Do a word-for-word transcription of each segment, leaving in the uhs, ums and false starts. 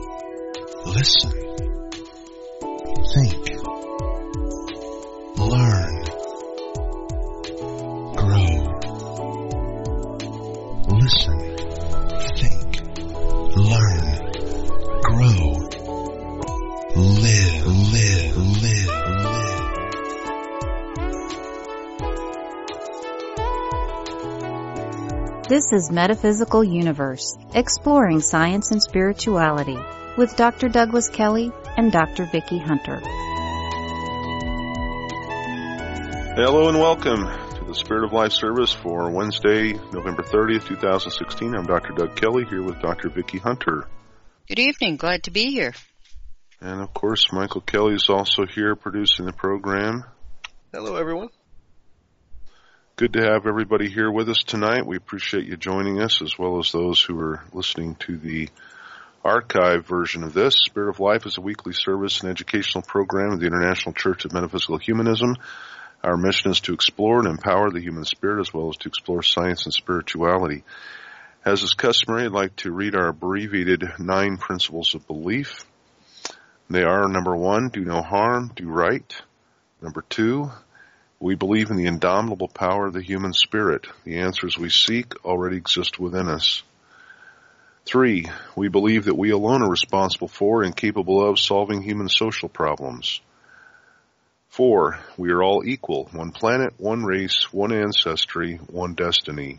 Listen. Think. Learn. Grow. Listen. Think. Learn. Grow. Live, live, live, live. This is Metaphysical Universe, exploring science and spirituality, with Doctor Douglas Kelly and Doctor Vicki Hunter. Hello and welcome to the Spirit of Life service for Wednesday, November thirtieth, twenty sixteen. I'm Doctor Doug Kelly here with Doctor Vicki Hunter. Good evening. Glad to be here. And, of course, Michael Kelly is also here producing the program. Hello, everyone. Good to have everybody here with us tonight. We appreciate you joining us, as well as those who are listening to the archive version of this. Spirit of Life is a weekly service and educational program of the International Church of Metaphysical Humanism. Our mission is to explore and empower the human spirit, as well as to explore science and spirituality. As is customary, I'd like to read our abbreviated nine principles of belief. They are, number one, do no harm, do right. Number two, we believe in the indomitable power of the human spirit. The answers we seek already exist within us. Three, we believe that we alone are responsible for and capable of solving human social problems. Four, we are all equal, one planet, one race, one ancestry, one destiny.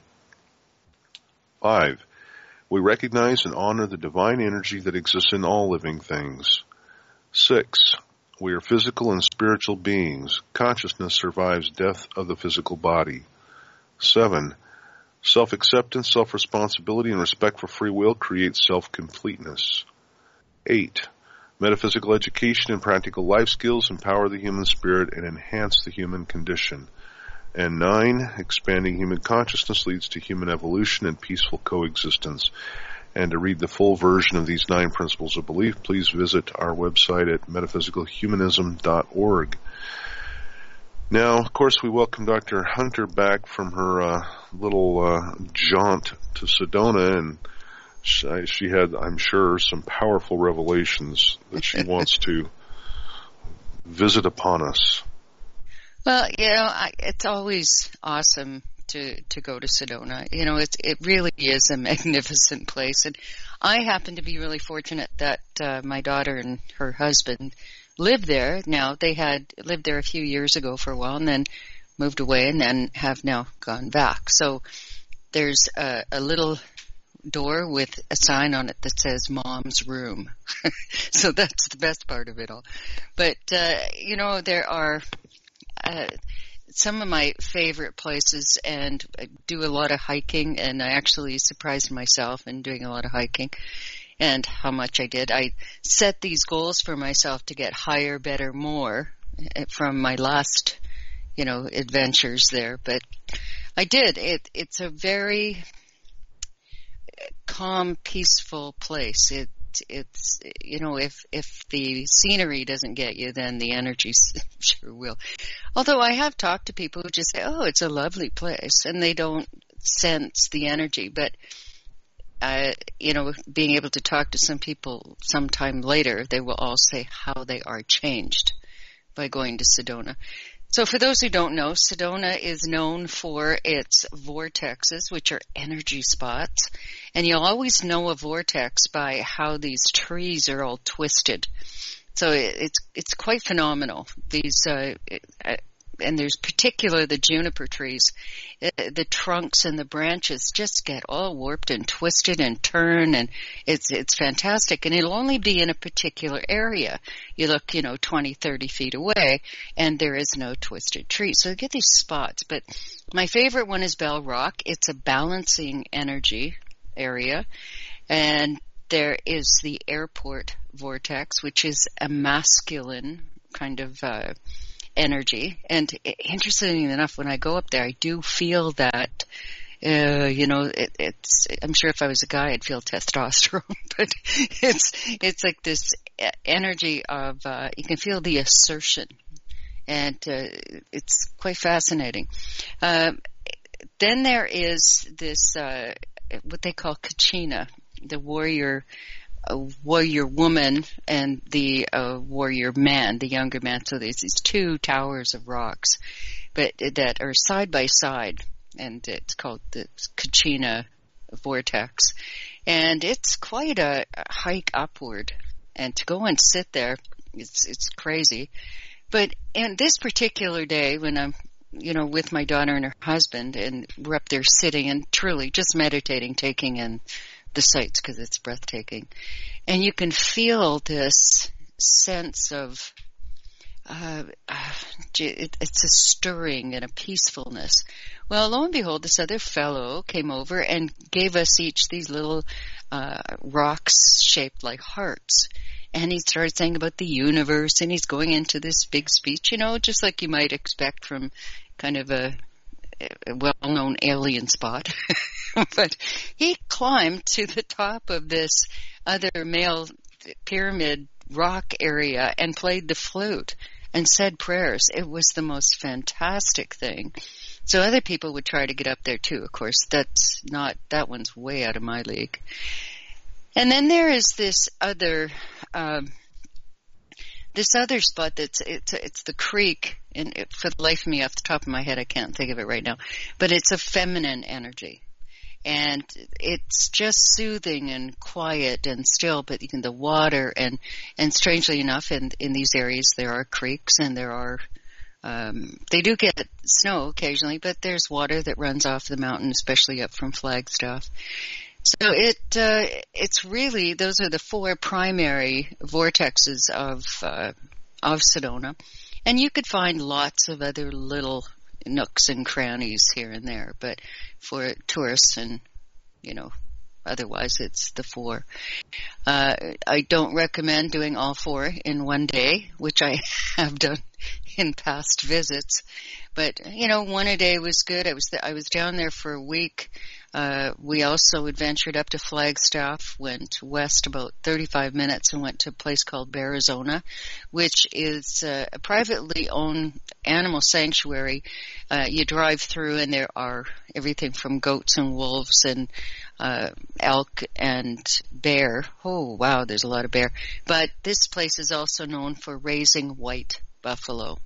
Five, we recognize and honor the divine energy that exists in all living things. Six, we are physical and spiritual beings. Consciousness survives death of the physical body. Seven, self-acceptance, self-responsibility, and respect for free will create self-completeness. Eight, metaphysical education and practical life skills empower the human spirit and enhance the human condition. And nine, expanding human consciousness leads to human evolution and peaceful coexistence. And to read the full version of these nine principles of belief, please visit our website at metaphysical humanism dot org. Now, of course, we welcome Doctor Hunter back from her uh, little uh, jaunt to Sedona, and she, she had, I'm sure, some powerful revelations that she wants to visit upon us. Well, you know, I, it's always awesome to to go to Sedona. You know, it it really is a magnificent place, and I happen to be really fortunate that uh, my daughter and her husband live there now. They had lived there a few years ago for a while, and then moved away, and then have now gone back. So there's a, a little door with a sign on it that says Mom's Room. So that's the best part of it all. But, uh, you know, there are uh, some of my favorite places, and I do a lot of hiking, and I actually surprised myself in doing a lot of hiking and how much I did. I set these goals for myself to get higher, better, more from my last, you know, adventures there. But I did. It, it's a very calm, peaceful place. It, it's, you know, if, if the scenery doesn't get you, then the energy sure will. Although I have talked to people who just say, oh, it's a lovely place, and they don't sense the energy. But, uh, you know, being able to talk to some people sometime later, they will all say how they are changed by going to Sedona. So for those who don't know, Sedona is known for its vortexes, which are energy spots. And you'll always know a vortex by how these trees are all twisted. So it's it's quite phenomenal. These uh, and there's particular the juniper trees. The trunks and the branches just get all warped and twisted and turn, and it's it's fantastic. And it'll only be in a particular area. You look, you know, twenty, thirty feet away, and there is no twisted tree. So you get these spots. But my favorite one is Bell Rock. It's a balancing energy area, and there is the airport vortex, which is a masculine kind of uh, energy. And interestingly enough, when I go up there, I do feel that, uh, you know, it, it's, I'm sure if I was a guy, I'd feel testosterone, but it's, it's like this energy of, uh, you can feel the assertion, and, uh, it's quite fascinating. Um, then there is this, uh, what they call Kachina, the warrior a warrior woman and the uh, warrior man, the younger man. So there's these two towers of rocks, but that are side by side, and it's called the Kachina Vortex, and it's quite a, a hike upward. And to go and sit there, it's it's crazy. But in this particular day, when I'm, you know, with my daughter and her husband, and we're up there sitting and truly just meditating, taking in the sights because it's breathtaking, and you can feel this sense of uh, uh, it, it's a stirring and a peacefulness. Well, lo and behold, this other fellow came over and gave us each these little uh, rocks shaped like hearts. And he started saying about the universe, and he's going into this big speech, you know, just like you might expect from kind of a, a well-known alien spot. But he climbed to the top of this other male pyramid rock area and played the flute and said prayers. It was the most fantastic thing. So other people would try to get up there too. Of course, that's not, that one's way out of my league. And then there is this other, um, this other spot that's, it's, it's the creek, and it, for the life of me, off the top of my head, I can't think of it right now, but it's a feminine energy. And it's just soothing and quiet and still, but you can, the water, and, and strangely enough, in, in these areas, there are creeks and there are, um, they do get snow occasionally, but there's water that runs off the mountain, especially up from Flagstaff. So it, uh, it's really, those are the four primary vortexes of, uh, of Sedona. And you could find lots of other little nooks and crannies here and there, but for tourists and, you know, otherwise it's the four. Uh, I don't recommend doing all four in one day, which I have done in past visits, but, you know, one a day was good. I was, th- I was down there for a week. Uh, we also adventured up to Flagstaff, went west about thirty-five minutes and went to a place called Bearizona, which is uh, a privately owned animal sanctuary. Uh, you drive through and there are everything from goats and wolves and uh, elk and bear. Oh, wow, there's a lot of bear. But this place is also known for raising white buffalo,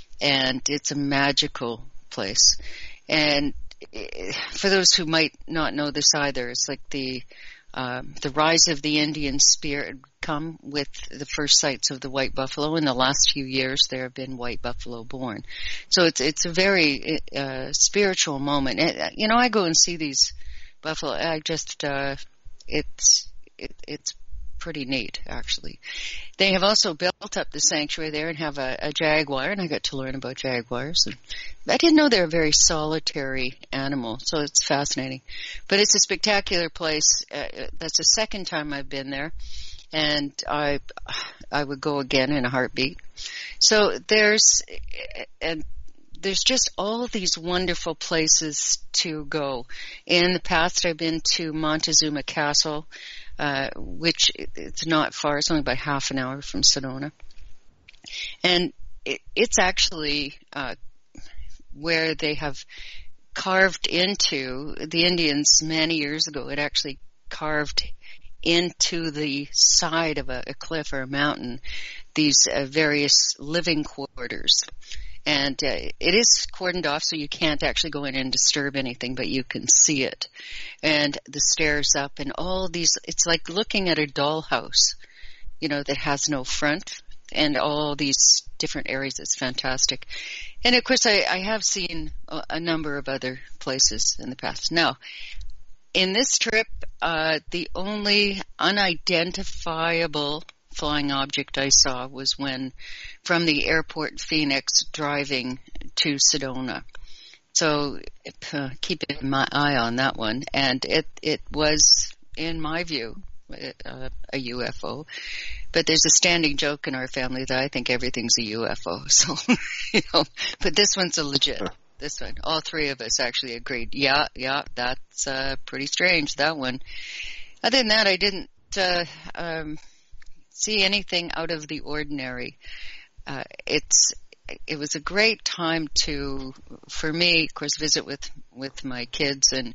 and it's a magical place. And for those who might not know this either, it's like the um, the rise of the Indian spirit come with the first sights of the white buffalo. In the last few years, there have been white buffalo born. So it's it's a very uh, spiritual moment. And, you know, I go and see these buffalo. I just uh, it's it, it's pretty neat, actually. They have also built up the sanctuary there and have a, a jaguar, and I got to learn about jaguars. And I didn't know they're a very solitary animal, so it's fascinating. But it's a spectacular place. Uh, that's the second time I've been there, and I I would go again in a heartbeat. So there's and there's just all of these wonderful places to go. In the past, I've been to Montezuma Castle, Uh, which it's not far. It's only about half an hour from Sedona. And it, it's actually uh, where they have carved into, the Indians many years ago had actually carved into the side of a, a cliff or a mountain these uh, various living quarters. And uh, it is cordoned off, so you can't actually go in and disturb anything, but you can see it. And the stairs up and all these, it's like looking at a dollhouse, you know, that has no front, and all these different areas. It's fantastic. And of course, I, I have seen a, a number of other places in the past. Now, in this trip, uh, the only unidentifiable flying object I saw was when from the airport in Phoenix driving to Sedona. So uh, keep my eye on that one. And it, it was, in my view, uh, a U F O. But there's a standing joke in our family that I think everything's a U F O. So, you know, but this one's a legit. This one. All three of us actually agreed. Yeah, yeah, that's uh, pretty strange, that one. Other than that, I didn't uh, um, see anything out of the ordinary. Uh, it's it was a great time to, for me, of course, visit with with my kids and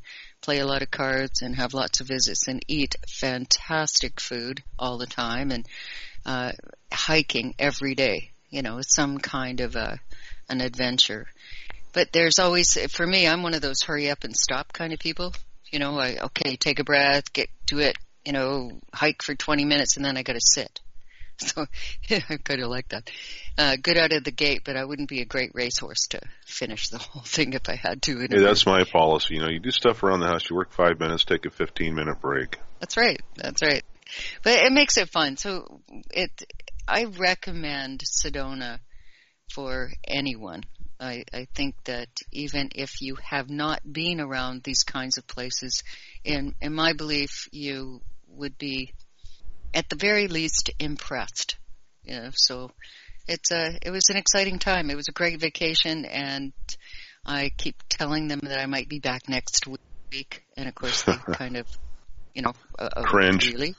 play a lot of cards and have lots of visits and eat fantastic food all the time and uh, hiking every day. You know, it's some kind of a an adventure. But there's always, for me, I'm one of those hurry up and stop kind of people. You know, I, okay, take a breath, get to it, you know, hike for twenty minutes, and then I got to sit. So yeah, I kind of like that. Uh, good out of the gate, but I wouldn't be a great racehorse to finish the whole thing if I had to. Hey, that's my policy. You know, you do stuff around the house, you work five minutes, take a fifteen-minute break. That's right. That's right. But it makes it fun. So it, I recommend Sedona for anyone. I, I think that even if you have not been around these kinds of places, in, in my belief, you would be, at the very least, impressed. You know, so it's a, it was an exciting time. It was a great vacation, and I keep telling them that I might be back next week. And of course, they kind of, you know, uh, cringe. Really?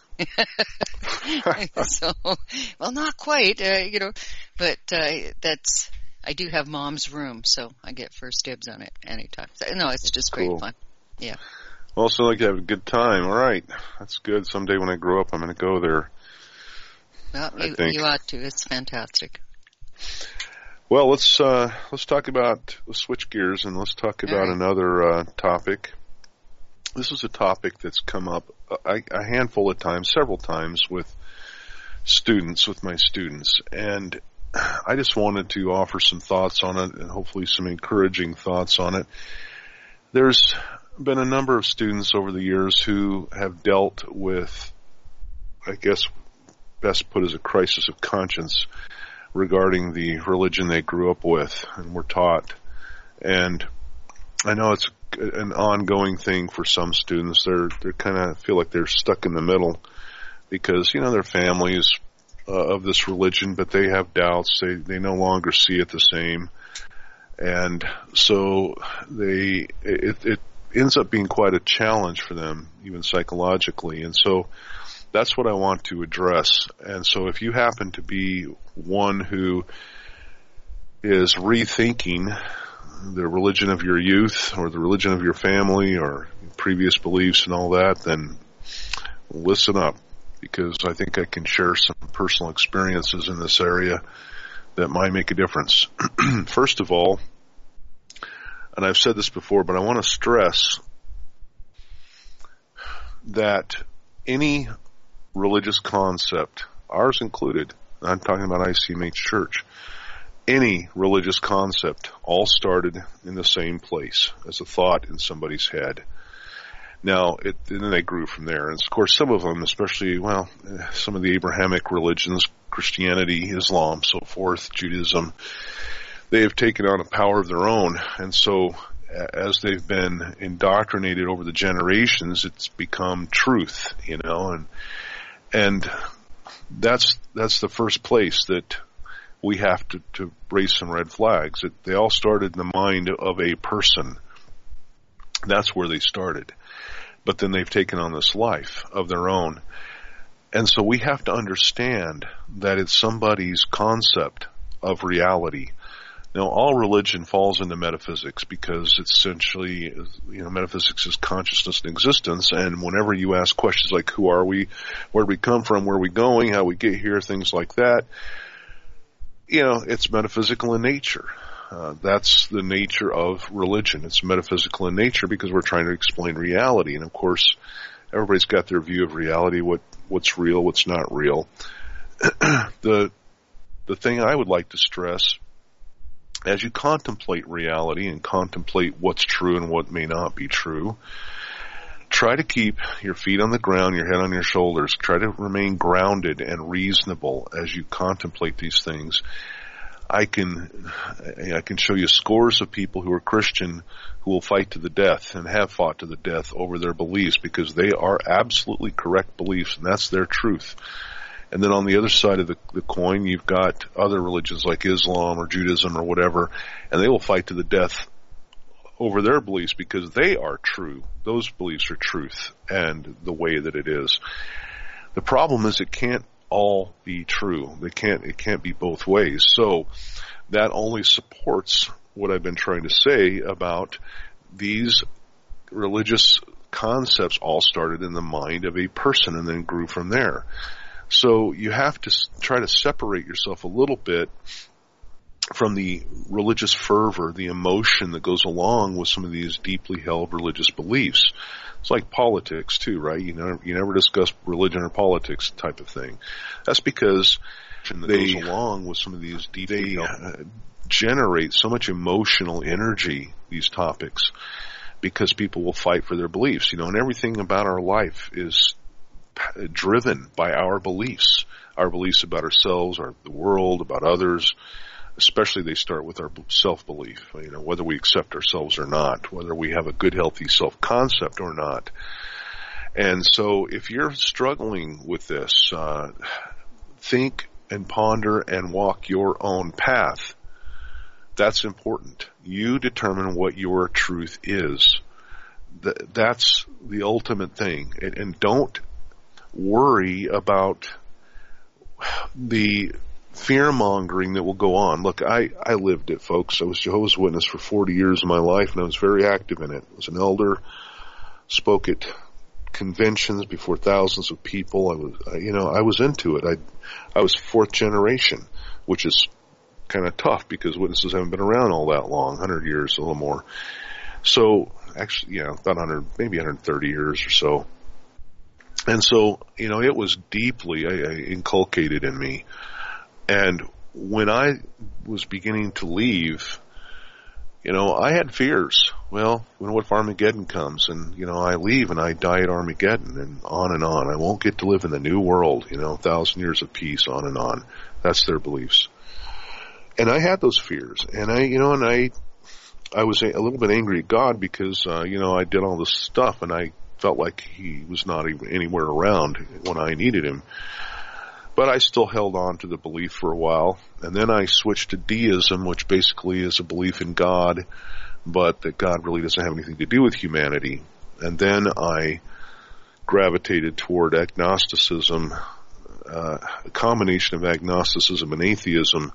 So, well, not quite, uh, you know, but uh, that's. I do have Mom's room, so I get first dibs on it anytime. So, no, it's just great cool. fun. Yeah. Also, like to have a good time. All right, that's good. Someday when I grow up, I'm going to go there. Well, I you, think. you ought to. It's fantastic. Well, let's uh, let's talk about let's switch gears and let's talk about right. another uh, topic. This is a topic that's come up a, a handful of times, several times with students, with my students, and I just wanted to offer some thoughts on it and hopefully some encouraging thoughts on it. There's been a number of students over the years who have dealt with, I guess, best put as a crisis of conscience regarding the religion they grew up with and were taught. And I know it's an ongoing thing for some students. They're, they're kind of feel like they're stuck in the middle because, you know, their families Uh, of this religion, but they have doubts. They they no longer see it the same, and so they it, it ends up being quite a challenge for them, even psychologically. And so that's what I want to address. And so if you happen to be one who is rethinking the religion of your youth or the religion of your family or previous beliefs and all that, then listen up, because I think I can share some personal experiences in this area that might make a difference. First of all, and I've said this before, but I want to stress that any religious concept, ours included, I'm talking about I C M H Church, any religious concept all started in the same place as a thought in somebody's head. Now, it, and then they grew from there. And, of course, some of them, especially, well, some of the Abrahamic religions, Christianity, Islam, so forth, Judaism, they have taken on a power of their own. And so as they've been indoctrinated over the generations, it's become truth, you know. And and that's that's the first place that we have to, to raise some red flags. It, they all started in the mind of a person. That's where they started. But then they've taken on this life of their own. And so we have to understand that it's somebody's concept of reality. Now, all religion falls into metaphysics because it's essentially, you know, metaphysics is consciousness and existence. And whenever you ask questions like, who are we, where do we come from, where are we going, how we get here, things like that, you know, it's metaphysical in nature. Uh, that's the nature of religion. It's metaphysical in nature because we're trying to explain reality. And, of course, everybody's got their view of reality, what what's real, what's not real. the the thing I would like to stress, as you contemplate reality and contemplate what's true and what may not be true, try to keep your feet on the ground, your head on your shoulders. Try to remain grounded and reasonable as you contemplate these things. I can I can show you scores of people who are Christian who will fight to the death and have fought to the death over their beliefs because they are absolutely correct beliefs, and that's their truth. And then on the other side of the, the coin, you've got other religions like Islam or Judaism or whatever, and they will fight to the death over their beliefs because they are true. Those beliefs are truth and the way that it is. The problem is it can't all be true. They can't, it can't be both ways. So that only supports what I've been trying to say about these religious concepts all started in the mind of a person and then grew from there. So you have to try to separate yourself a little bit from the religious fervor, the emotion that goes along with some of these deeply held religious beliefs. It's like politics too, right? You never, you never discuss religion or politics type of thing. That's because that they goes along with some of these deeply held, uh, generate so much emotional energy, these topics, because people will fight for their beliefs, you know, and everything about our life is driven by our beliefs, our beliefs about ourselves, our the world, about others. Especially they start with our self-belief, you know, whether we accept ourselves or not, whether we have a good, healthy self-concept or not. And so if you're struggling with this, uh, think and ponder and walk your own path. That's important. You determine what your truth is. Th- that's the ultimate thing. And, and don't worry about the fear-mongering that will go on. Look, I, I lived it, folks. I was Jehovah's Witness for forty years of my life, and I was very active in it. I was an elder, spoke at conventions before thousands of people. I was, I, you know, I was into it. I, I was fourth generation, which is kind of tough because witnesses haven't been around all that long, one hundred years, a little more. So, actually, yeah, about one hundred, maybe one hundred thirty years or so. And so, you know, it was deeply uh, inculcated in me. And when I was beginning to leave, you know, I had fears. Well, you know, what if Armageddon comes and, you know, I leave and I die at Armageddon and on and on. I won't get to live in the new world, you know, a thousand years of peace, on and on. That's their beliefs. And I had those fears. And I, you know, and I, I was a, a little bit angry at God because, uh, you know, I did all this stuff and I felt like he was not even anywhere around when I needed him. But I still held on to the belief for a while. And then I switched to deism, which basically is a belief in God, but that God really doesn't have anything to do with humanity. And then I gravitated toward agnosticism, uh, a combination of agnosticism and atheism.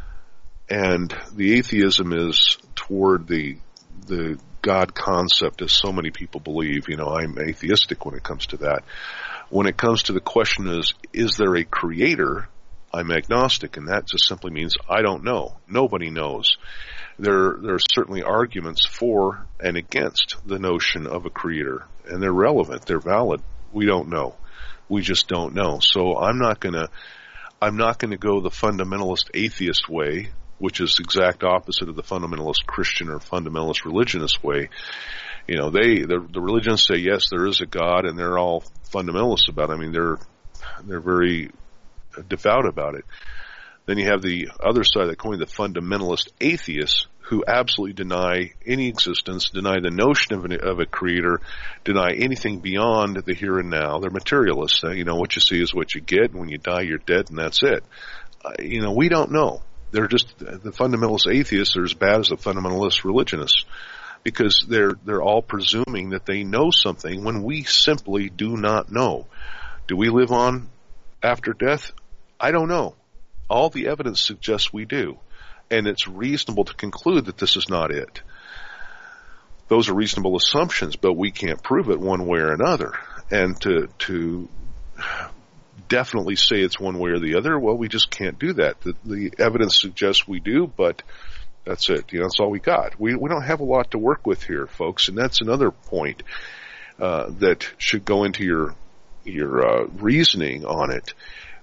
And the atheism is toward the the God concept, as so many people believe. You know, I'm atheistic when it comes to that. When it comes to the question is, is there a creator? I'm agnostic, and that just simply means I don't know. Nobody knows. There, there are certainly arguments for and against the notion of a creator, and they're relevant, they're valid. We don't know. We just don't know. So I'm not gonna, I'm not gonna go the fundamentalist atheist way, which is the exact opposite of the fundamentalist Christian or fundamentalist religionist way. You know, they, the, the religions say, yes, there is a God, and they're all fundamentalists about it. I mean, they're, they're very devout about it. Then you have the other side of the coin, the fundamentalist atheists, who absolutely deny any existence, deny the notion of, an, of a creator, deny anything beyond the here and now. They're materialists. You know, what you see is what you get, and when you die, you're dead, and that's it. Uh, you know, we don't know. They're just, the fundamentalist atheists are as bad as the fundamentalist religionists, because they're they're all presuming that they know something when we simply do not know. Do we live on after death? I don't know. All the evidence suggests we do, and it's reasonable to conclude that this is not it. Those are reasonable assumptions, but we can't prove it one way or another. And to to definitely say it's one way or the other, well, we just can't do that. The, the evidence suggests we do, but that's it. You know, that's all we got. We we don't have a lot to work with here, folks, and that's another point uh, that should go into your your uh, reasoning on it.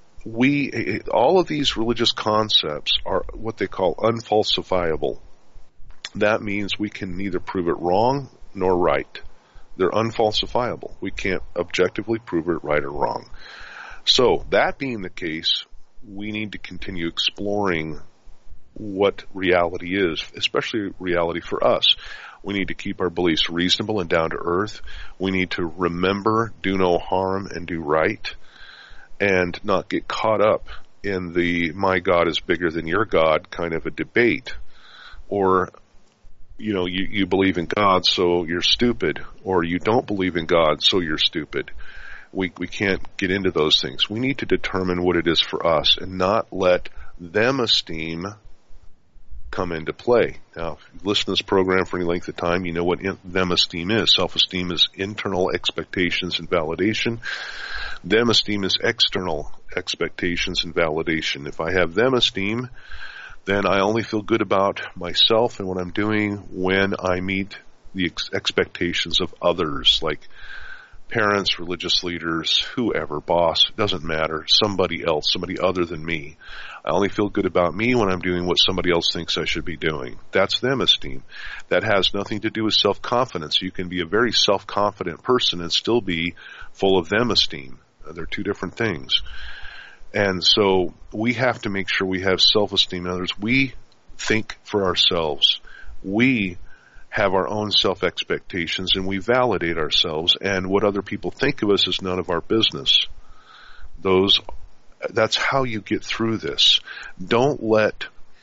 We all of these religious concepts are what they call unfalsifiable. That means we can neither prove it wrong nor right. They're unfalsifiable. We can't objectively prove it right or wrong. So that being the case, we need to continue exploring what reality is, especially reality for us. We need to keep our beliefs reasonable and down to earth. We need to remember, do no harm, and do right, and not get caught up in the my God is bigger than your God kind of a debate. Or, you know, you, you believe in God, so you're stupid, or you don't believe in God, so you're stupid. We we can't get into those things. We need to determine what it is for us and not let them esteem come into play. Now, if you've listened to this program for any length of time, you know what them-esteem is. Self-esteem is internal expectations and validation. Them-esteem is external expectations and validation. If I have them-esteem, then I only feel good about myself and what I'm doing when I meet the ex- expectations of others, like parents, religious leaders, whoever, boss, doesn't matter, somebody else, somebody other than me. I only feel good about me when I'm doing what somebody else thinks I should be doing. That's them-esteem. That has nothing to do with self-confidence. You can be a very self-confident person and still be full of them-esteem. They're two different things. And so we have to make sure we have self-esteem. In other words, we think for ourselves. We have our own self-expectations, and we validate ourselves, and what other people think of us is none of our business. Those, that's how you get through this. Don't let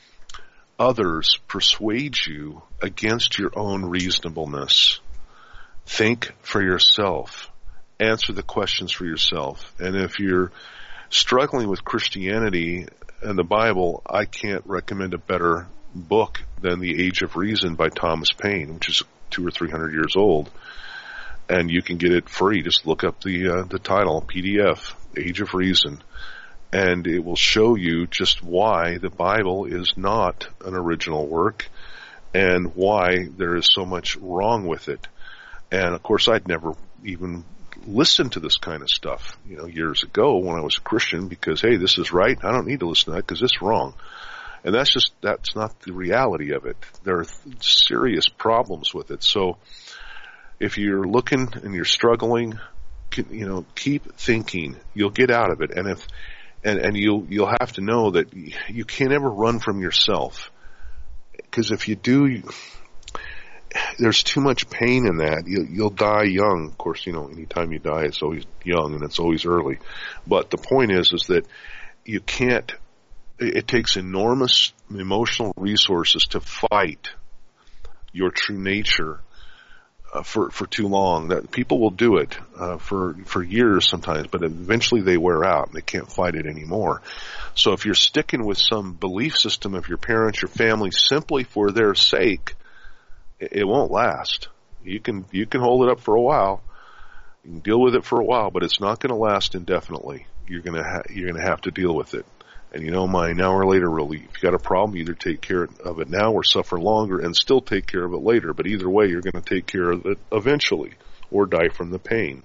others persuade you against your own reasonableness. Think for yourself. Answer the questions for yourself. And if you're struggling with Christianity and the Bible, I can't recommend a better book than The Age of Reason by Thomas Paine, which is two or three hundred years old, and you can get it free. Just look up the uh, the title, P D F, Age of Reason, and it will show you just why the Bible is not an original work and why there is so much wrong with it. And of course, I'd never even listened to this kind of stuff, you know, years ago when I was a Christian, because hey, this is right. I don't need to listen to that because it's wrong. And that's just, that's not the reality of it. There are serious problems with it. So if you're looking and you're struggling, you know, keep thinking. You'll get out of it. And if, and, and you'll, you'll have to know that you can't ever run from yourself. Because if you do, you, there's too much pain in that. You'll, you'll die young. Of course, you know, anytime you die, it's always young and it's always early. But the point is, is that you can't, it takes enormous emotional resources to fight your true nature uh, for for too long. That people will do it uh, for for years sometimes, but eventually they wear out and they can't fight it anymore. So if you're sticking with some belief system of your parents, your family, simply for their sake, it, it won't last. You can you can hold it up for a while, you can deal with it for a while, but it's not going to last indefinitely. You're gonna ha- you're gonna have to deal with it. And you know my now or later rule, if you got a problem, either take care of it now or suffer longer and still take care of it later. But either way, you're going to take care of it eventually or die from the pain.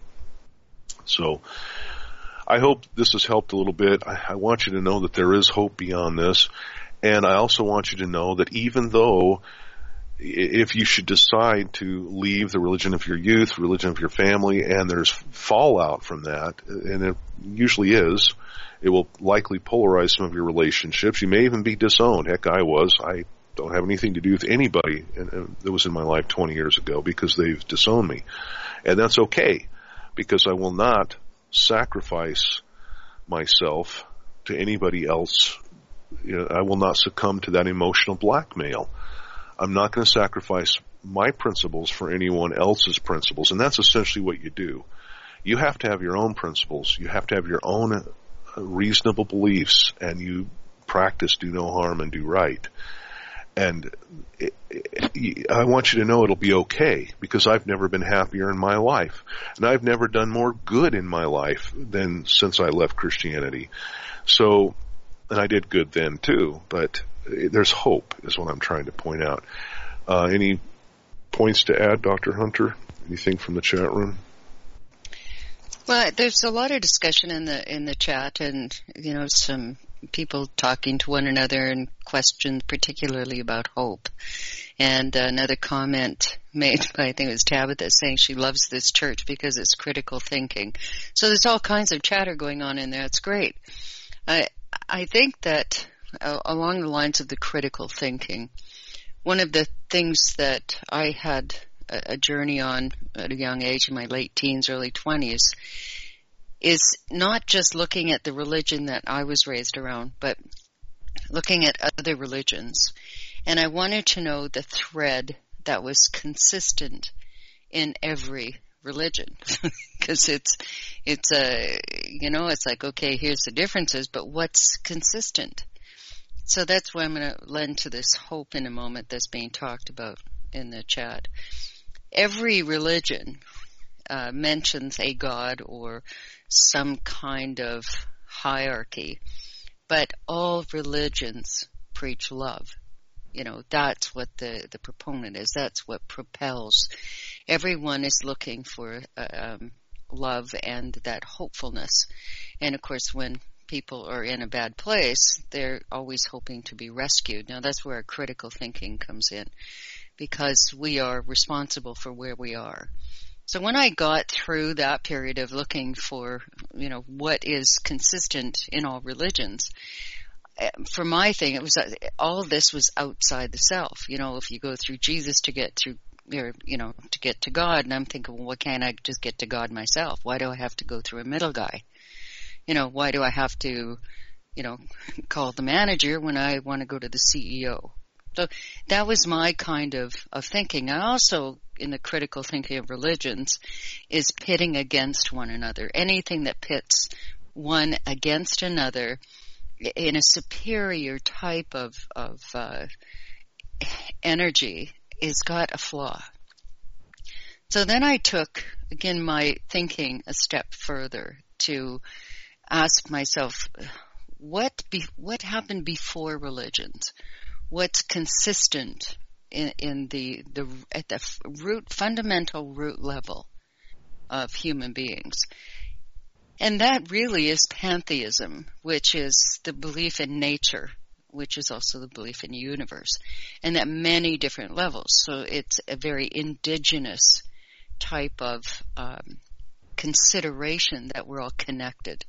So I hope this has helped a little bit. I, I want you to know that there is hope beyond this. And I also want you to know that even though if you should decide to leave the religion of your youth, religion of your family, and there's fallout from that, and it usually is, it will likely polarize some of your relationships. You may even be disowned. Heck, I was. I don't have anything to do with anybody that was in my life twenty years ago because they've disowned me. And that's okay, because I will not sacrifice myself to anybody else. You know, I will not succumb to that emotional blackmail. I'm not going to sacrifice my principles for anyone else's principles. And that's essentially what you do. You have to have your own principles. You have to have your own reasonable beliefs, and you practice do no harm and do right. And it, it, I want you to know it'll be okay, because I've never been happier in my life, and I've never done more good in my life than since I left Christianity. So, and I did good then too, but there's hope is what I'm trying to point out. Uh, any points to add, Doctor Hunter? Anything from the chat room? Well, there's a lot of discussion in the in the chat, and you know, some people talking to one another and questions particularly about hope. And uh, another comment made by, I think it was Tabitha, saying she loves this church because it's critical thinking. So there's all kinds of chatter going on in there. It's great. I I think that uh, along the lines of the critical thinking, one of the things that I had a journey on at a young age, in my late teens, early twenties, is not just looking at the religion that I was raised around, but looking at other religions. And I wanted to know the thread that was consistent in every religion. Because it's, it's a, you know, it's like, okay, here's the differences, but what's consistent? so that's why I'm going to lend to this hope in a moment that's being talked about in the chat. Every religion uh, mentions a god or some kind of hierarchy, but all religions preach love. You know, that's what the, the proponent is. That's what propels. Everyone is looking for uh, um, love and that hopefulness. And of course, when people are in a bad place, they're always hoping to be rescued. Now, that's where our critical thinking comes in, because we are responsible for where we are. So when I got through that period of looking for, you know, what is consistent in all religions, for my thing, it was all of this was outside the self. You know, if you go through Jesus to get through, or, you know, to get to God, and I'm thinking, well, why can't I just get to God myself? Why do I have to go through a middle guy? You know, why do I have to, you know, call the manager when I want to go to the C E O? So that was my kind of, of thinking. I also, in the critical thinking of religions, is pitting against one another. Anything that pits one against another in a superior type of, of uh, energy is got a flaw. So then I took, again, my thinking a step further to ask myself, what be, what happened before religions? What's consistent in, in the, the at the root, fundamental root level of human beings? And that really is pantheism, which is the belief in nature, which is also the belief in the universe, and at many different levels. So it's a very indigenous type of um, consideration that we're all connected.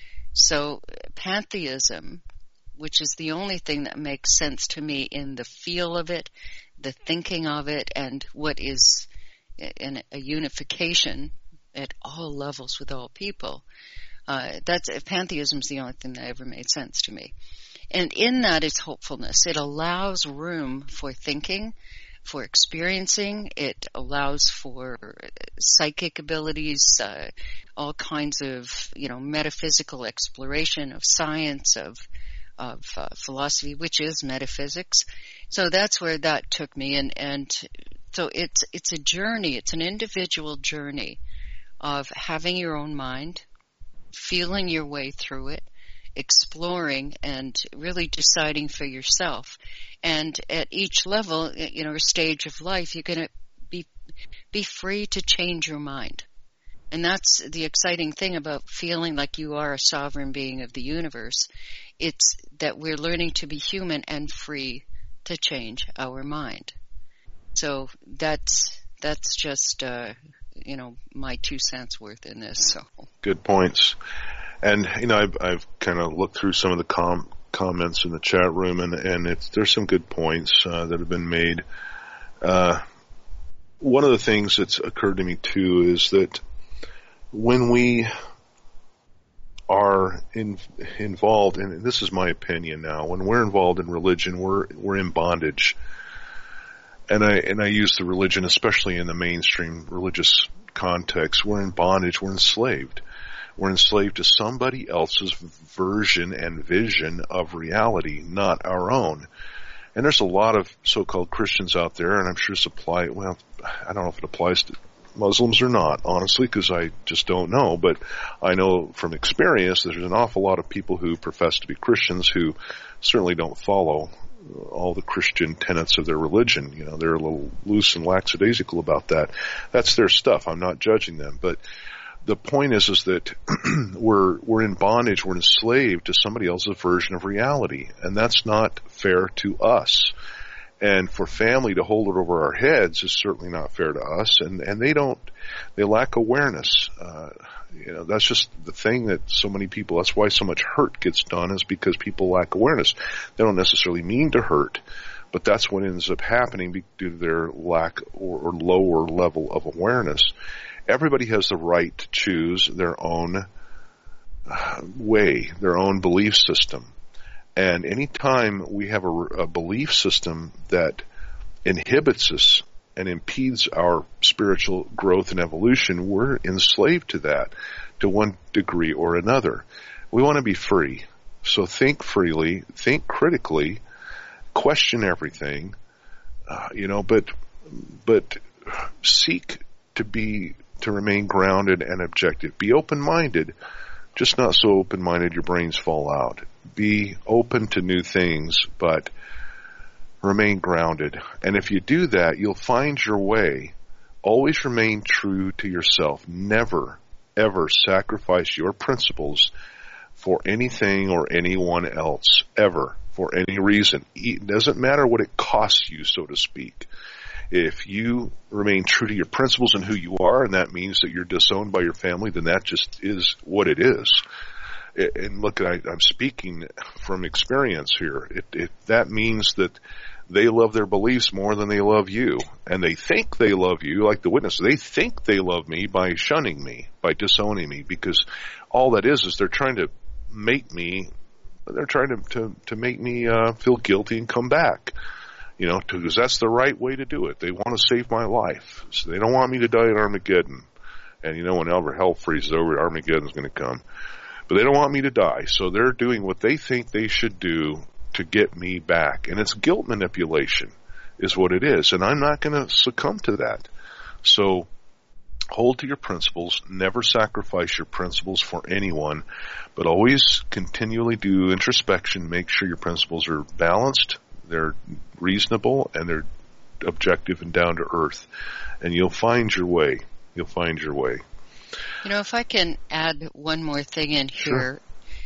So pantheism, which is the only thing that makes sense to me in the feel of it, the thinking of it, and what is in a unification at all levels with all people. Uh, that's pantheism is the only thing that ever made sense to me. And in that is hopefulness. It allows room for thinking, for experiencing. It allows for psychic abilities, uh, all kinds of, you know, metaphysical exploration of science, of of uh, philosophy, which is metaphysics. So that's where that took me. And, and so it's it's a journey. It's an individual journey of having your own mind, feeling your way through it, exploring, and really deciding for yourself. And at each level, you know, or stage of life, you're going to be be free to change your mind. And that's the exciting thing about feeling like you are a sovereign being of the universe. It's that we're learning to be human and free to change our mind. So that's that's just uh, you know, my two cents worth in this. So good points. And you know, I've, I've kind of looked through some of the com- comments in the chat room, and and it's there's some good points uh, that have been made. Uh, one of the things that's occurred to me too is that when we are in, involved, and this is my opinion now, when we're involved in religion, we're we're in bondage. And I and I use the religion, especially in the mainstream religious context, we're in bondage, we're enslaved. We're enslaved to somebody else's version and vision of reality, not our own. And there's a lot of so-called Christians out there, and I'm sure this applies, well, I don't know if it applies to Muslims or not, honestly, because I just don't know. But I know from experience that there's an awful lot of people who profess to be Christians who certainly don't follow all the Christian tenets of their religion. You know, they're a little loose and lackadaisical about that. That's their stuff. I'm not judging them. But the point is, is that we're we're in bondage, we're enslaved to somebody else's version of reality, and that's not fair to us. And for family to hold it over our heads is certainly not fair to us, and and they don't, they lack awareness. Uh, you know, that's just the thing that so many people, that's why so much hurt gets done, is because people lack awareness. They don't necessarily mean to hurt, but that's what ends up happening due to their lack or, or lower level of awareness. Everybody has the right to choose their own way, their own belief system. And any time we have a, a belief system that inhibits us and impedes our spiritual growth and evolution, we're enslaved to that to one degree or another. We want to be free. So think freely, think critically, question everything, uh, you know, but but seek to be to remain grounded and objective. Be open-minded, just not so open-minded your brains fall out. Be open to new things, but remain grounded. And if you do that, you'll find your way. Always remain true to yourself. Never, ever sacrifice your principles for anything or anyone else, ever, for any reason. It doesn't matter what it costs you, so to speak. If you remain true to your principles and who you are, and that means that you're disowned by your family, then that just is what it is. And look, I, I'm speaking from experience here. It, it, that means that they love their beliefs more than they love you. And they think they love you, like the witness. They think they love me by shunning me, by disowning me, because all that is is they're trying to make me, they're trying to, to, to make me uh, feel guilty and come back. You know, because that's the right way to do it. They want to save my life. So they don't want me to die at Armageddon. And you know, whenever hell freezes over, Armageddon's going to come. But they don't want me to die. So they're doing what they think they should do to get me back. And it's guilt manipulation is what it is. And I'm not going to succumb to that. So hold to your principles. Never sacrifice your principles for anyone. But always continually do introspection. Make sure your principles are balanced, they're reasonable, and they're objective and down to earth. And you'll find your way. You'll find your way. You know, if I can add one more thing in here, Sure.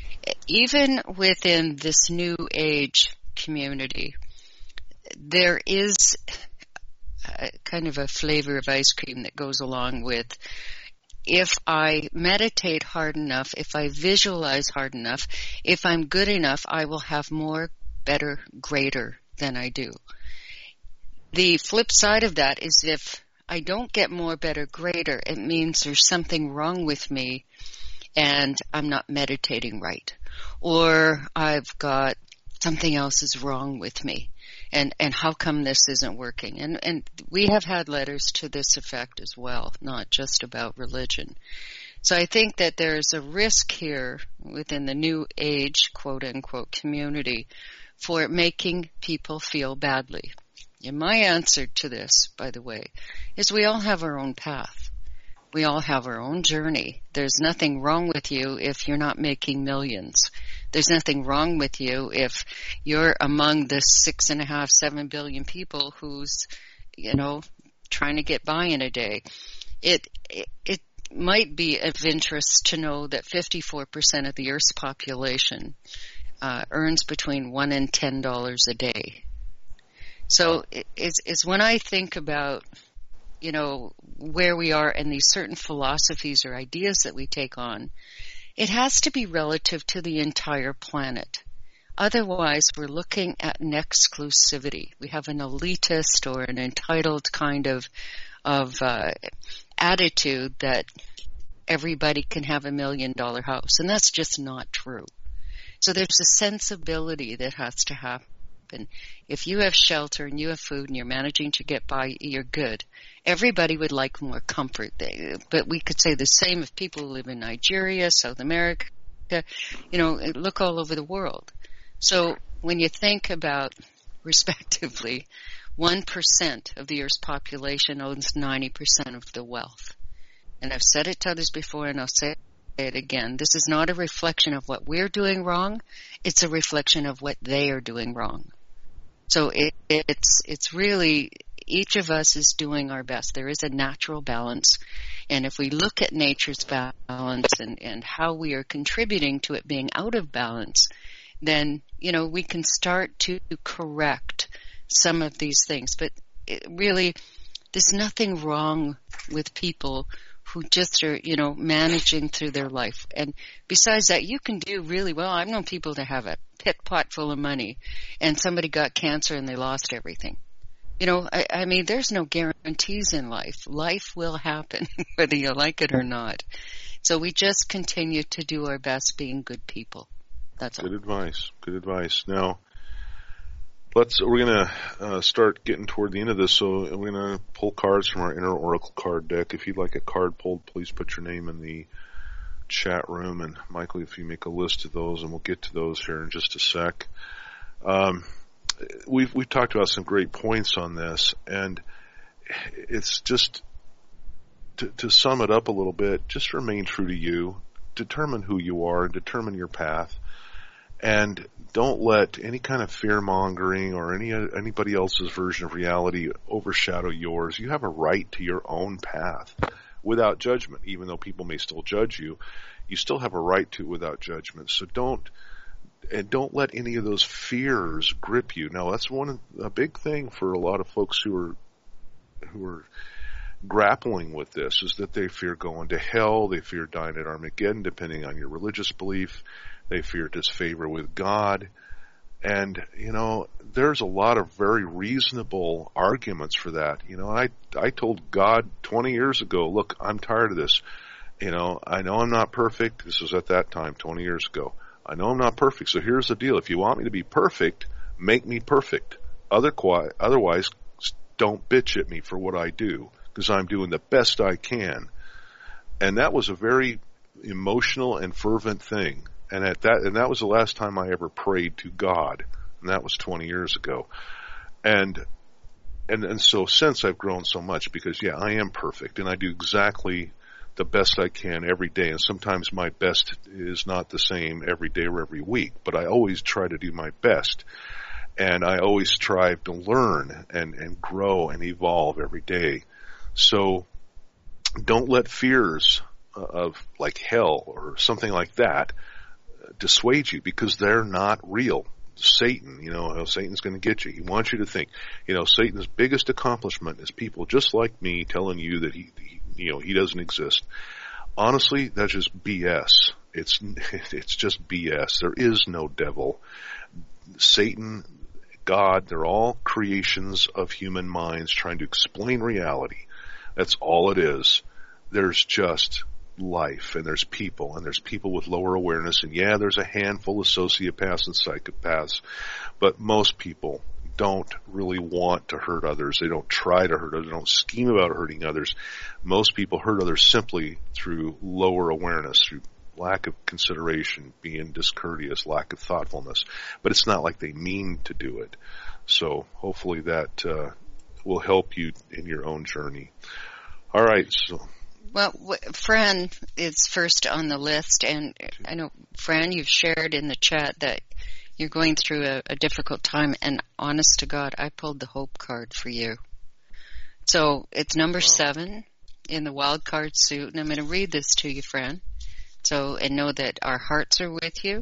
Even within this new age community, there is a, kind of a flavor of ice cream that goes along with, if I meditate hard enough, if I visualize hard enough, if I'm good enough, I will have more, better, greater than I do. The flip side of that is if I don't get more, better, greater, it means there's something wrong with me and I'm not meditating right. Or I've got something else is wrong with me. And, and how come this isn't working? And, and we have had letters to this effect as well, not just about religion. So I think that there's a risk here within the new age, quote unquote, community for making people feel badly. And my answer to this, by the way, is we all have our own path. We all have our own journey. There's nothing wrong with you if you're not making millions. There's nothing wrong with you if you're among the six and a half, seven billion people who's, you know, trying to get by in a day. It, it, it might be of interest to know that fifty-four percent of the Earth's population uh, earns between one and ten dollars a day. So it's, it's when I think about, you know, where we are and these certain philosophies or ideas that we take on, it has to be relative to the entire planet. Otherwise, we're looking at an exclusivity. We have an elitist or an entitled kind of of uh, attitude that everybody can have a million dollar house, and that's just not true. So there's a sensibility that has to happen. And if you have shelter and you have food and you're managing to get by, you're good. Everybody would like more comfort. But we could say the same if people who live in Nigeria, South America, you know, look all over the world. So when you think about, respectively, one percent of the Earth's population owns ninety percent of the wealth. And I've said it to others before and I'll say it again. This is not a reflection of what we're doing wrong. It's a reflection of what they are doing wrong. So it, it's it's really, each of us is doing our best. There is a natural balance. And if we look at nature's balance and, and how we are contributing to it being out of balance, then, you know, we can start to correct some of these things. But it really, there's nothing wrong with people who just are, you know, managing through their life. And besides that, you can do really well. I've known people that have a pit pot full of money and somebody got cancer and they lost everything. You know, I, I mean, there's no guarantees in life. Life will happen whether you like it or not. So we just continue to do our best being good people. That's all. Good advice. Good advice. Now, let's, we're going to uh, start getting toward the end of this, so we're going to pull cards from our inner oracle card deck. If you'd like a card pulled, please put your name in the chat room, and Michael, if you make a list of those, and we'll get to those here in just a sec. Um, we've we've talked about some great points on this, and it's just to, to sum it up a little bit. Just remain true to you, determine who you are, and determine your path, and don't let any kind of fear mongering or any anybody else's version of reality overshadow yours. You have a right to your own path without judgment. Even though people may still judge you, you still have a right to it without judgment. So don't and don't let any of those fears grip you. Now, that's one a big thing for a lot of folks who are who are grappling with this, is that they fear going to hell, they fear dying at Armageddon, depending on your religious belief. They fear disfavor with God. And, you know, there's a lot of very reasonable arguments for that. You know, I, I told God twenty years ago, look, I'm tired of this. You know, I know I'm not perfect. This was at that time, twenty years ago. I know I'm not perfect. So here's the deal. If you want me to be perfect, make me perfect. Otherwise, otherwise don't bitch at me for what I do, because I'm doing the best I can. And that was a very emotional and fervent thing. And at that, and that was the last time I ever prayed to God, and that was twenty years ago. And, and, and so since I've grown so much, because yeah, I am perfect, and I do exactly the best I can every day. And sometimes my best is not the same every day or every week, but I always try to do my best. And I always strive to learn and, and grow and evolve every day. So don't let fears of like hell or something like that dissuade you, because they're not real. Satan, you know, Satan's going to get you. He wants you to think, you know, Satan's biggest accomplishment is people just like me telling you that he, he you know, he doesn't exist. Honestly, that's just B S. It's, it's just B S. There is no devil. Satan, God, they're all creations of human minds trying to explain reality. That's all it is. There's just life, and there's people, and there's people with lower awareness, and yeah, there's a handful of sociopaths and psychopaths, but most people don't really want to hurt others. They don't try to hurt others. They don't scheme about hurting others. Most people hurt others simply through lower awareness, through lack of consideration, being discourteous, lack of thoughtfulness, but it's not like they mean to do it. So hopefully that uh, will help you in your own journey. All right, so well, Fran is first on the list, and I know, Fran, you've shared in the chat that you're going through a, a difficult time, and honest to God, I pulled the hope card for you. So it's number wow. seven in the wild card suit, and I'm going to read this to you, Fran. So, and know that our hearts are with you,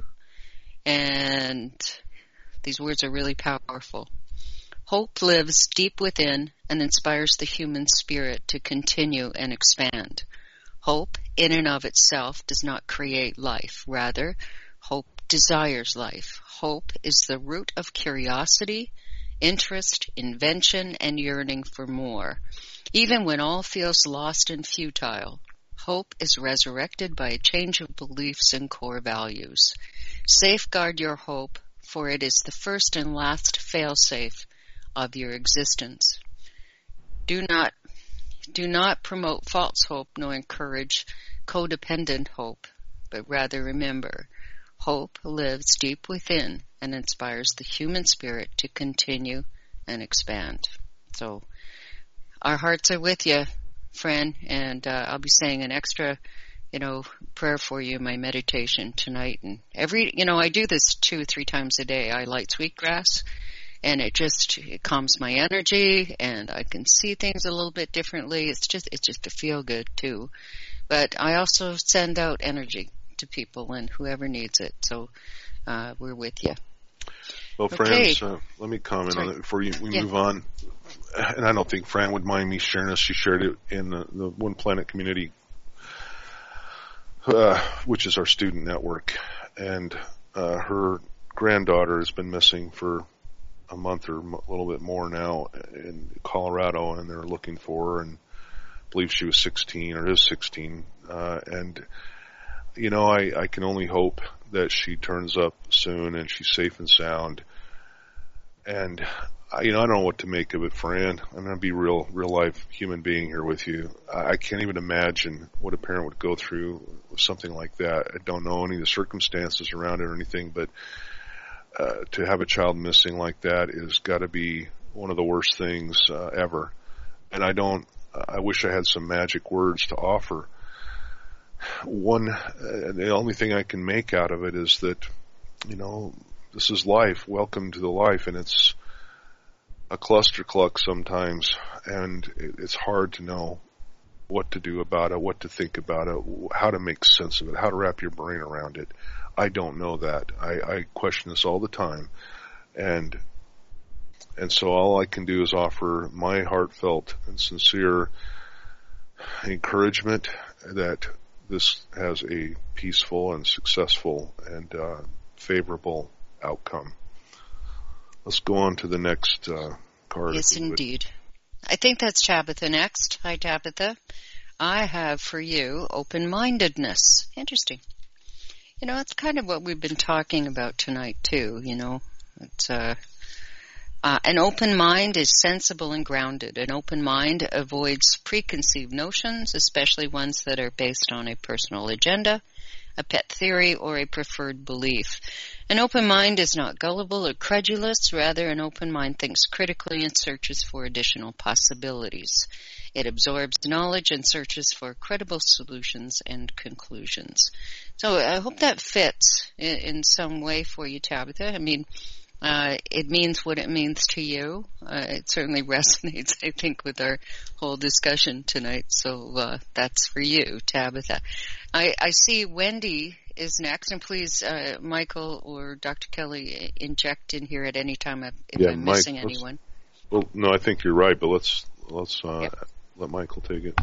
and these words are really powerful. Hope lives deep within and inspires the human spirit to continue and expand. Hope, in and of itself, does not create life. Rather, hope desires life. Hope is the root of curiosity, interest, invention, and yearning for more. Even when all feels lost and futile, hope is resurrected by a change of beliefs and core values. Safeguard your hope, for it is the first and last fail-safe of your existence. Do not, do not promote false hope nor encourage codependent hope, but rather remember, hope lives deep within and inspires the human spirit to continue and expand. So, our hearts are with you, friend, and uh, I'll be saying an extra, you know, prayer for you in my meditation tonight. And every, you know, I do this two or three times a day. I light sweetgrass. And it just, it calms my energy, and I can see things a little bit differently. It's just, it's just to feel good too. But I also send out energy to people and whoever needs it. So, uh, we're with you. Well, okay. friends, uh, let me comment Sorry. on it before you, we yeah. move on. And I don't think Fran would mind me sharing this. She shared it in the, the One Planet community, uh, which is our student network. And, uh, her granddaughter has been missing for a month or a little bit more now in Colorado, and they're looking for her, and I believe she was sixteen or is sixteen. Uh, and, you know, I, I can only hope that she turns up soon and she's safe and sound. and I, you know, I don't know what to make of it, Fran. I'm going to be real, real life human being here with you. I, I can't even imagine what a parent would go through with something like that. I don't know any of the circumstances around it or anything, but uh, to have a child missing like that is got to be one of the worst things uh, ever. And I don't. I wish I had some magic words to offer. One, uh, the only thing I can make out of it is that, you know, this is life. Welcome to the life, and it's a cluster cluck sometimes, and it, it's hard to know what to do about it, what to think about it, how to make sense of it, how to wrap your brain around it. I don't know that. I, I question this all the time, and and so all I can do is offer my heartfelt and sincere encouragement that this has a peaceful and successful and uh, favorable outcome. Let's go on to the next uh, card. Yes, indeed. I think that's Tabitha next. Hi, Tabitha. I have for you open-mindedness. Interesting. You know, it's kind of what we've been talking about tonight, too, you know. It's uh, uh, an open mind is sensible and grounded. An open mind avoids preconceived notions, especially ones that are based on a personal agenda, a pet theory, or a preferred belief. An open mind is not gullible or credulous. Rather, an open mind thinks critically and searches for additional possibilities. It absorbs knowledge and searches for credible solutions and conclusions. So I hope that fits in, in some way for you, Tabitha. I mean, uh, it means what it means to you. Uh, it certainly resonates, I think, with our whole discussion tonight. So uh, that's for you, Tabitha. I, I see Wendy is next, and please, uh, Michael or Doctor Kelly, inject in here at any time if yeah, I'm Mike, missing anyone. Well, no, I think you're right, but let's let's uh, yep. let Michael take it.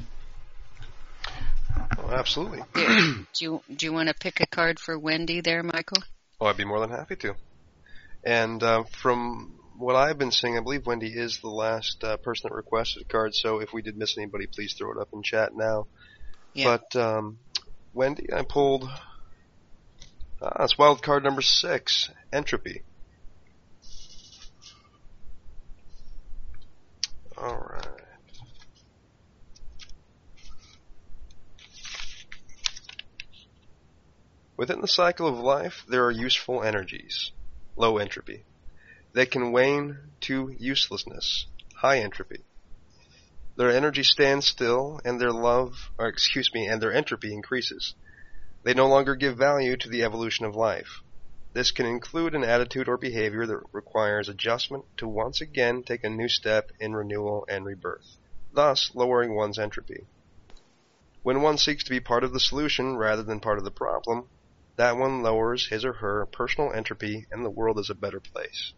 Oh, absolutely. do you do you want to pick a card for Wendy there, Michael? Oh, I'd be more than happy to. And uh, from what I've been seeing, I believe Wendy is the last uh, person that requested a card. So if we did miss anybody, please throw it up in chat now. Yeah. But um, Wendy, I pulled. Ah, that's wild card number six, entropy. All right. Within the cycle of life, there are useful energies, low entropy. They can wane to uselessness, high entropy. Their energy stands still, and their love, or excuse me, and their entropy increases. They no longer give value to the evolution of life. This can include an attitude or behavior that requires adjustment to once again take a new step in renewal and rebirth, thus lowering one's entropy. When one seeks to be part of the solution rather than part of the problem, that one lowers his or her personal entropy and the world is a better place.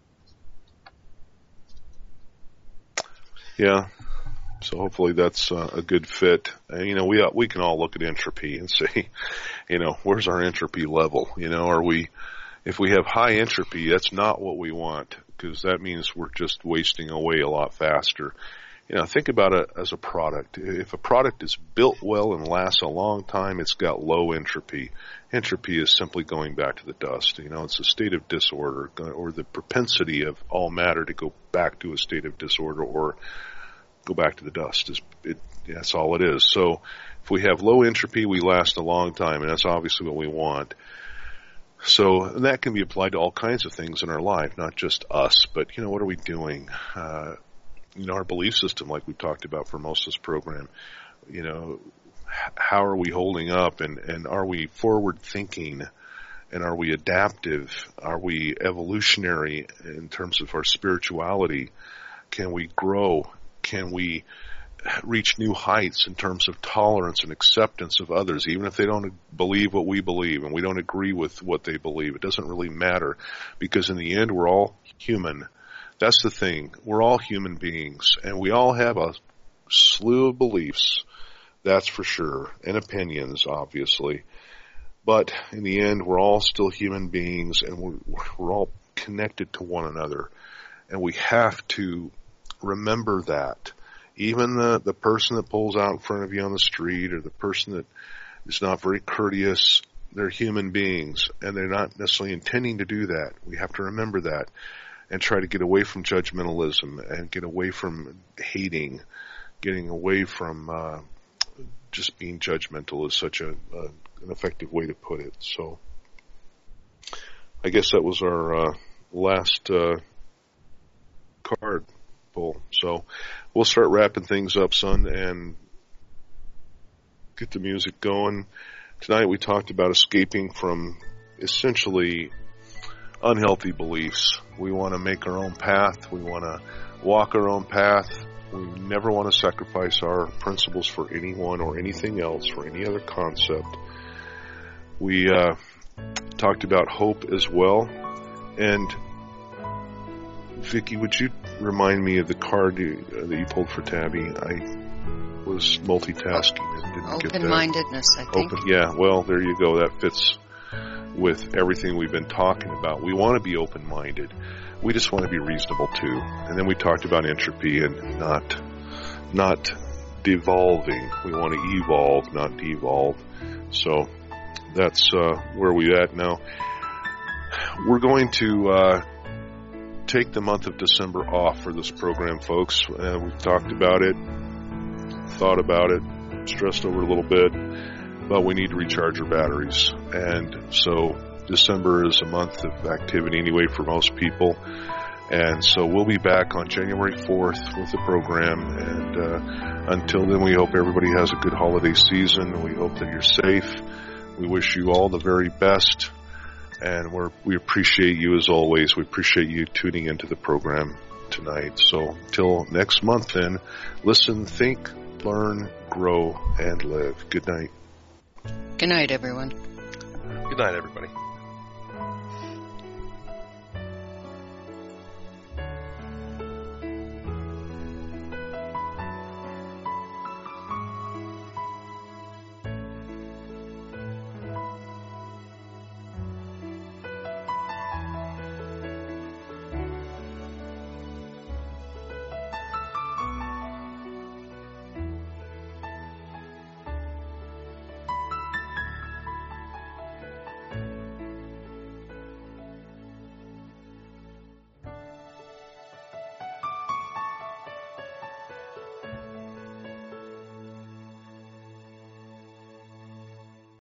Yeah. So hopefully that's uh, a good fit. And, you know, we uh, we can all look at entropy and say, you know, where's our entropy level? You know, are we, if we have high entropy, that's not what we want, because that means we're just wasting away a lot faster. You know, think about it as a product. If a product is built well and lasts a long time, it's got low entropy. Entropy is simply going back to the dust. You know, it's a state of disorder, or the propensity of all matter to go back to a state of disorder or go back to the dust. Is it, that's all it is. So if we have low entropy, we last a long time, and that's obviously what we want. So and that can be applied to all kinds of things in our life, not just us, but, you know, what are we doing? Uh, you know, our belief system, like we've talked about for most of this program, you know, how are we holding up, and, and are we forward thinking, and are we adaptive? Are we evolutionary in terms of our spirituality? Can we grow? Can we reach new heights in terms of tolerance and acceptance of others, even if they don't believe what we believe and we don't agree with what they believe? It doesn't really matter, because in the end, we're all human. That's the thing. We're all human beings, and we all have a slew of beliefs, that's for sure, and opinions, obviously. But in the end, we're all still human beings, and we're, we're all connected to one another. And we have to remember that. Even the, the person that pulls out in front of you on the street, or the person that is not very courteous, they're human beings, and they're not necessarily intending to do that. We have to remember that. and try to get away from judgmentalism and get away from hating, getting away from uh, just being judgmental is such a, a an effective way to put it. So I guess that was our uh, last uh, card pull. So we'll start wrapping things up, son, and get the music going. Tonight we talked about escaping from essentially unhealthy beliefs. We want to make our own path. We want to walk our own path. We never want to sacrifice our principles for anyone or anything else, for any other concept. We uh, talked about hope as well. And Vicki, would you remind me of the card you, uh, that you pulled for Tabby? I was multitasking and didn't get that. Open-mindedness, I think. Open, yeah, well, there you go. That fits with everything we've been talking about. We want to be open-minded. We just want to be reasonable too. And then we talked about entropy and not not devolving. We want to evolve, not devolve. So that's uh, where we're at now. We're going to uh, take the month of December off for this program, folks. Uh, we've talked about it, thought about it, stressed over it a little bit, but we need to recharge our batteries. And so December is a month of activity anyway for most people. And so we'll be back on January fourth with the program. And uh, until then, we hope everybody has a good holiday season. We hope that you're safe. We wish you all the very best. And we're, we appreciate you as always. We appreciate you tuning into the program tonight. So until next month then, listen, think, learn, grow, and live. Good night. Good night, everyone. Good night, everybody.